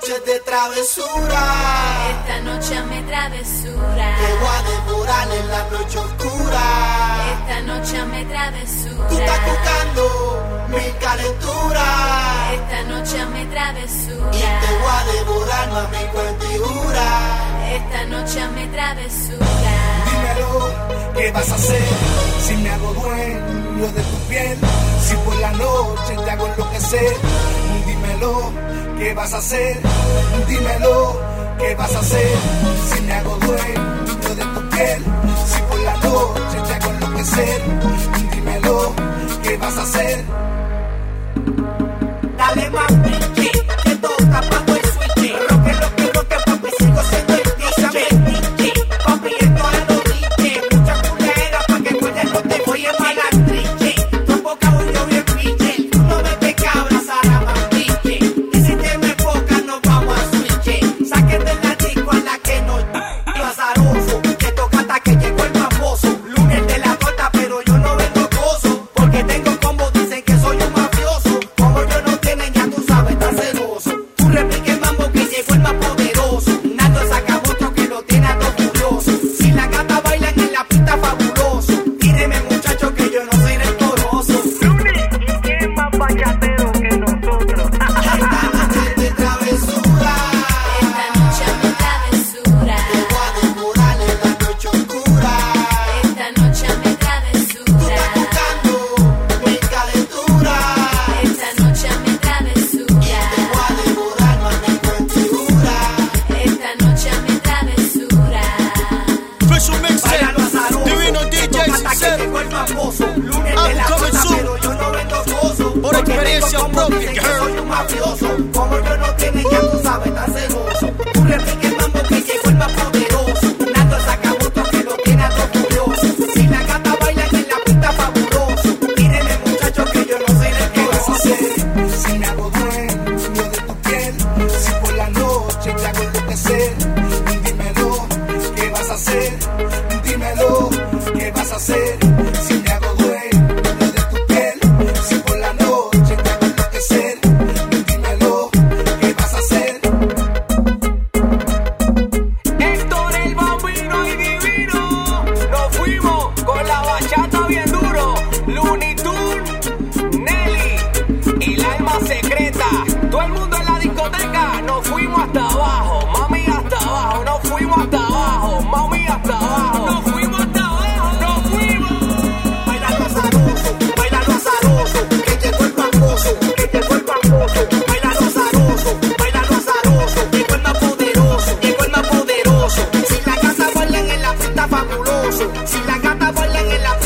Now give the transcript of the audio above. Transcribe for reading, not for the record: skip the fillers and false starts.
noche de travesura. Esta noche me travesura. Te voy a devorar en la noche oscura. Esta noche me travesura. Tú estás buscando mi calentura. Esta noche me travesura. Y te voy a devorar, mami, cuentijura. Esta noche me travesura. Dímelo, ¿qué vas a hacer si me hago dueño de tu piel? Si por la noche te hago enloquecer. Dímelo, ¿qué vas a hacer? Dímelo, ¿qué vas a hacer si me hago dueño de tu piel? Si por la noche te hago enloquecer. Dímelo, ¿qué vas a hacer? Dale más pinche, que toca pago el switch. Roque, papi, sigo siendo el DJ. Papi, esto es lo dije. Mucha culera pa' que cuentes, no te voy a embalar, triche. Tu boca yo bien pinche. Tú no me ves cabra, Sara, más pinche. Y si te me enfocas, nos vamos a switch. Sáquete la disco a la que no azaroso. Que toca hasta que llegó el famoso. Lunes de la torta, pero yo no vengo gozo. Porque tengo combo, dicen que soy un mafioso. Como yo no tienen, ya tú sabes, está celoso. Tú repique el mambo que llegó el más poderoso. Nando saca otro que lo tiene a todo furioso. Si la gata bailan en la pista, fabuloso. Tíreme, muchacho, que yo no soy rencoroso. Lunes, ¿y quién más bachatero que nosotros? Esta noche de travesura. Esta noche me travesura. Te voy a devorar en la noche oscura. Esta noche me Tú travesura. estás buscando mi calentura. Esta noche me Y travesura. te voy a devorar, mami, cuentijura. Esta noche me travesura. Special Baila lo mixtape, azaroso. Divino Que DJ toca hasta que Sincero. llegó el famoso. Lunes de la I'm coming torta, soon. pero yo no vendo gozo. Por Porque experiencia tengo combo, propia, dicen que girl. soy un mafioso. Como yo no tienen, ya tú sabes, está celoso. Tú repique el mambo que llegó el más poderoso. Nando saca otro que lo tiene a todo furioso. Si la gata bailan en la pista, fabuloso. Tíreme, muchacho, que yo no soy el que ¿Qué vas a hacer. hacer si me hago dueño de tu piel? Si por la noche te hago enloquecer. Dímelo, ¿qué vas a hacer? Dímelo, ¿qué vas a hacer si me hago dueño de tu piel? Si por la noche te hago enloquecer. Dímelo, ¿qué vas a hacer? Héctor el Bambino y Divino. Nos fuimos con la bachata bien duro. Looney Tunes, Nelly y la alma secreta. Todo el mundo en la discoteca. Nos fuimos hasta abajo, mami hasta abajo. Nos fuimos hasta abajo, mami hasta abajo. Nos fuimos hasta abajo, nos fuimos. Bailalo azaroso, que llegó el famoso, Bailalo azaroso, llegó el más poderoso, Si la gata bailan en la pista, fabuloso. Si la gata bailan en la